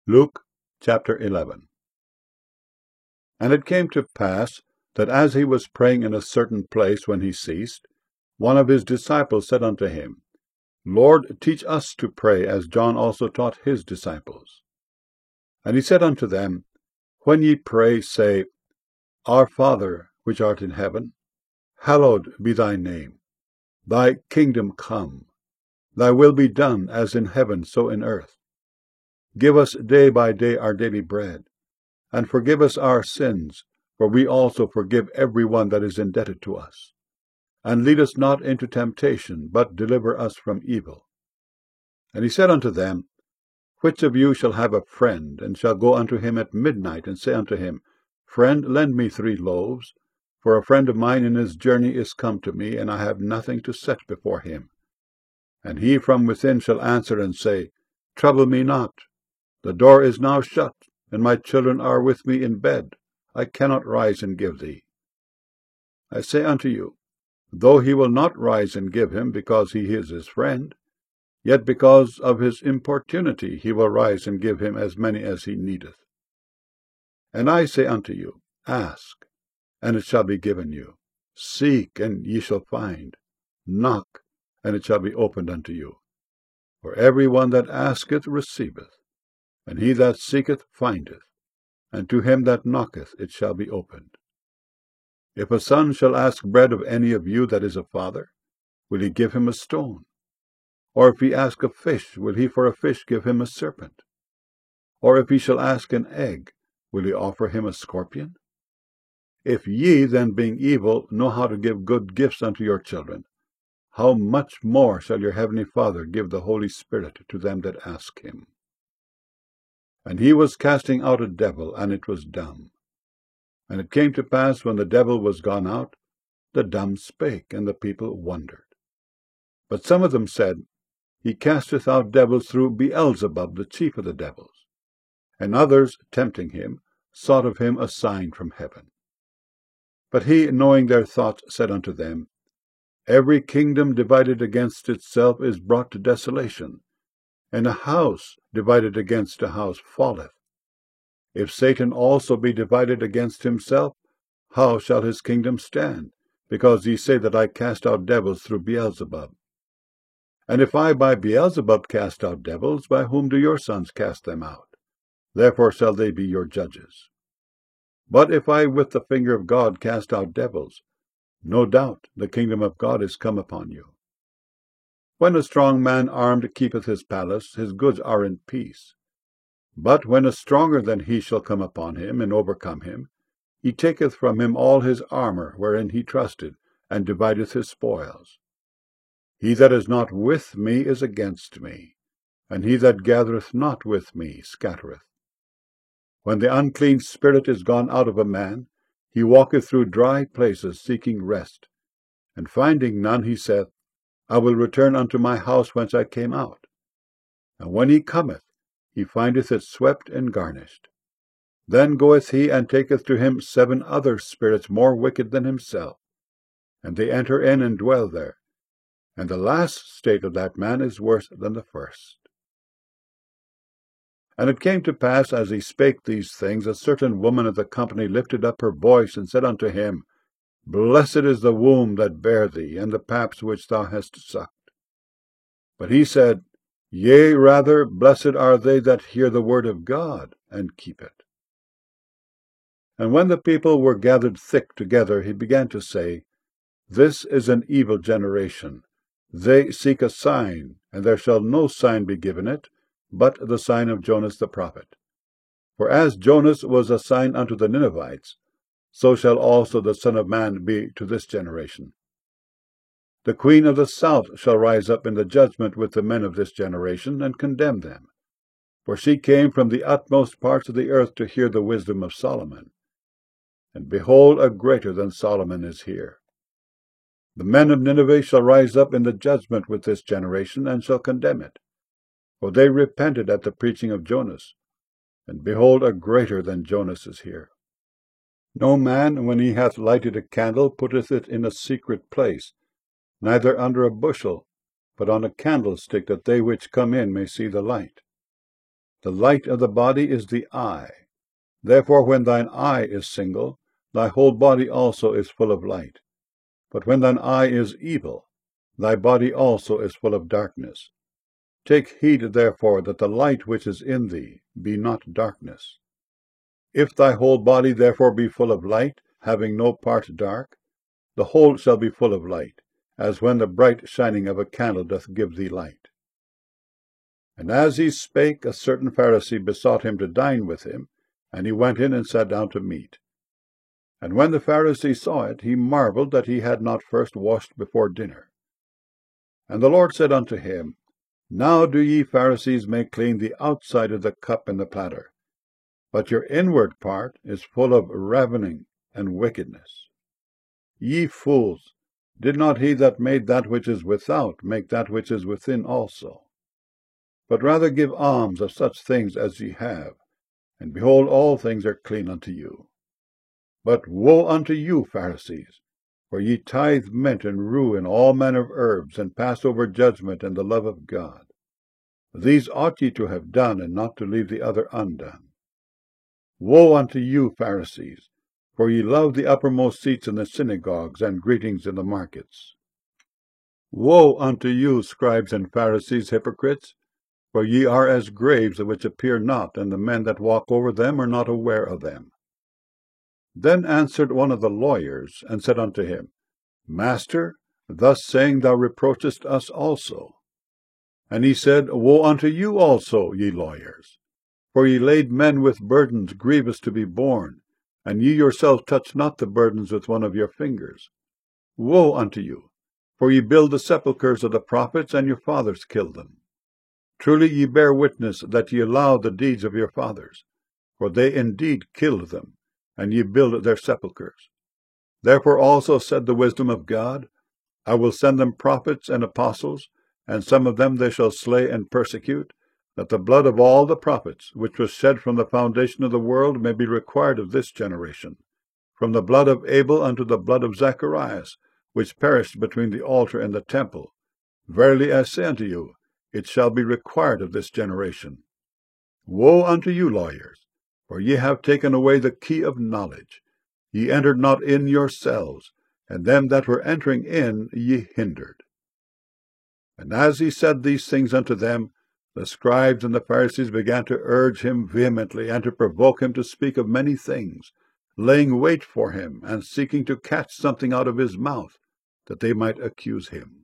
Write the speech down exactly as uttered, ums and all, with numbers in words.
Luke chapter eleven. And it came to pass that as he was praying in a certain place, when he ceased, one of his disciples said unto him, Lord, teach us to pray, as John also taught his disciples. And he said unto them, When ye pray, say, Our Father, which art in heaven, hallowed be thy name. Thy kingdom come. Thy will be done, as in heaven, so in earth. Give us day by day our daily bread, and forgive us our sins, for we also forgive every one that is indebted to us. And lead us not into temptation, but deliver us from evil. And he said unto them, Which of you shall have a friend, and shall go unto him at midnight, and say unto him, Friend, lend me three loaves, for a friend of mine in his journey is come to me, and I have nothing to set before him. And he from within shall answer and say, Trouble me not. The door is now shut, and my children are with me in bed. I cannot rise and give thee. I say unto you, though he will not rise and give him, because he is his friend, yet because of his importunity he will rise and give him as many as he needeth. And I say unto you, Ask, and it shall be given you. Seek, and ye shall find. Knock, and it shall be opened unto you. For every one that asketh receiveth, and he that seeketh findeth, and to him that knocketh it shall be opened. If a son shall ask bread of any of you that is a father, will he give him a stone? Or if he ask a fish, will he for a fish give him a serpent? Or if he shall ask an egg, will he offer him a scorpion? If ye then, being evil, know how to give good gifts unto your children, how much more shall your heavenly Father give the Holy Spirit to them that ask him? And he was casting out a devil, and it was dumb. And it came to pass, when the devil was gone out, the dumb spake, and the people wondered. But some of them said, He casteth out devils through Beelzebub, the chief of the devils. And others, tempting him, sought of him a sign from heaven. But he, knowing their thoughts, said unto them, Every kingdom divided against itself is brought to desolation, and a house divided against a house falleth. If Satan also be divided against himself, how shall his kingdom stand? Because ye say that I cast out devils through Beelzebub. And if I by Beelzebub cast out devils, by whom do your sons cast them out? Therefore shall they be your judges. But if I with the finger of God cast out devils, no doubt the kingdom of God is come upon you. When a strong man armed keepeth his palace, his goods are in peace. But when a stronger than he shall come upon him, and overcome him, he taketh from him all his armour wherein he trusted, and divideth his spoils. He that is not with me is against me, and he that gathereth not with me scattereth. When the unclean spirit is gone out of a man, he walketh through dry places, seeking rest, and finding none, he saith, I will return unto my house whence I came out. And when he cometh, he findeth it swept and garnished. Then goeth he and taketh to him seven other spirits more wicked than himself, and they enter in and dwell there. And the last state of that man is worse than the first. And it came to pass, as he spake these things, a certain woman of the company lifted up her voice, and said unto him, Blessed is the womb that bare thee, and the paps which thou hast sucked. But he said, Yea, rather, blessed are they that hear the word of God, and keep it. And when the people were gathered thick together, he began to say, This is an evil generation. They seek a sign, and there shall no sign be given it, but the sign of Jonas the prophet. For as Jonas was a sign unto the Ninevites, so shall also the Son of Man be to this generation. The queen of the south shall rise up in the judgment with the men of this generation, and condemn them. For she came from the utmost parts of the earth to hear the wisdom of Solomon. And behold, a greater than Solomon is here. The men of Nineveh shall rise up in the judgment with this generation, and shall condemn it. For they repented at the preaching of Jonas, and behold, a greater than Jonas is here. No man, when he hath lighted a candle, putteth it in a secret place, neither under a bushel, but on a candlestick, that they which come in may see the light. The light of the body is the eye. Therefore when thine eye is single, thy whole body also is full of light. But when thine eye is evil, thy body also is full of darkness. Take heed therefore that the light which is in thee be not darkness. If thy whole body therefore be full of light, having no part dark, the whole shall be full of light, as when the bright shining of a candle doth give thee light. And as he spake, a certain Pharisee besought him to dine with him, and he went in and sat down to meat. And when the Pharisee saw it, he marveled that he had not first washed before dinner. And the Lord said unto him, Now do ye Pharisees make clean the outside of the cup and the platter, but your inward part is full of ravening and wickedness. Ye fools, did not he that made that which is without make that which is within also? But rather give alms of such things as ye have, and behold, all things are clean unto you. But woe unto you, Pharisees, for ye tithe mint and rue and all manner of herbs, and pass over judgment and the love of God. These ought ye to have done, and not to leave the other undone. Woe unto you, Pharisees, for ye love the uppermost seats in the synagogues, and greetings in the markets. Woe unto you, scribes and Pharisees, hypocrites, for ye are as graves which appear not, and the men that walk over them are not aware of them. Then answered one of the lawyers, and said unto him, Master, thus saying thou reproachest us also. And he said, Woe unto you also, ye lawyers, for ye laid men with burdens grievous to be borne, and ye yourselves touch not the burdens with one of your fingers. Woe unto you, for ye build the sepulchres of the prophets, and your fathers killed them. Truly ye bear witness that ye allow the deeds of your fathers, for they indeed killed them, and ye build their sepulchres. Therefore also said the wisdom of God, I will send them prophets and apostles, and some of them they shall slay and persecute, that the blood of all the prophets, which was shed from the foundation of the world, may be required of this generation, from the blood of Abel unto the blood of Zacharias, which perished between the altar and the temple. Verily I say unto you, it shall be required of this generation. Woe unto you, lawyers, for ye have taken away the key of knowledge. Ye entered not in yourselves, and them that were entering in ye hindered. And as he said these things unto them, the scribes and the Pharisees began to urge him vehemently, and to provoke him to speak of many things, laying wait for him, and seeking to catch something out of his mouth, that they might accuse him.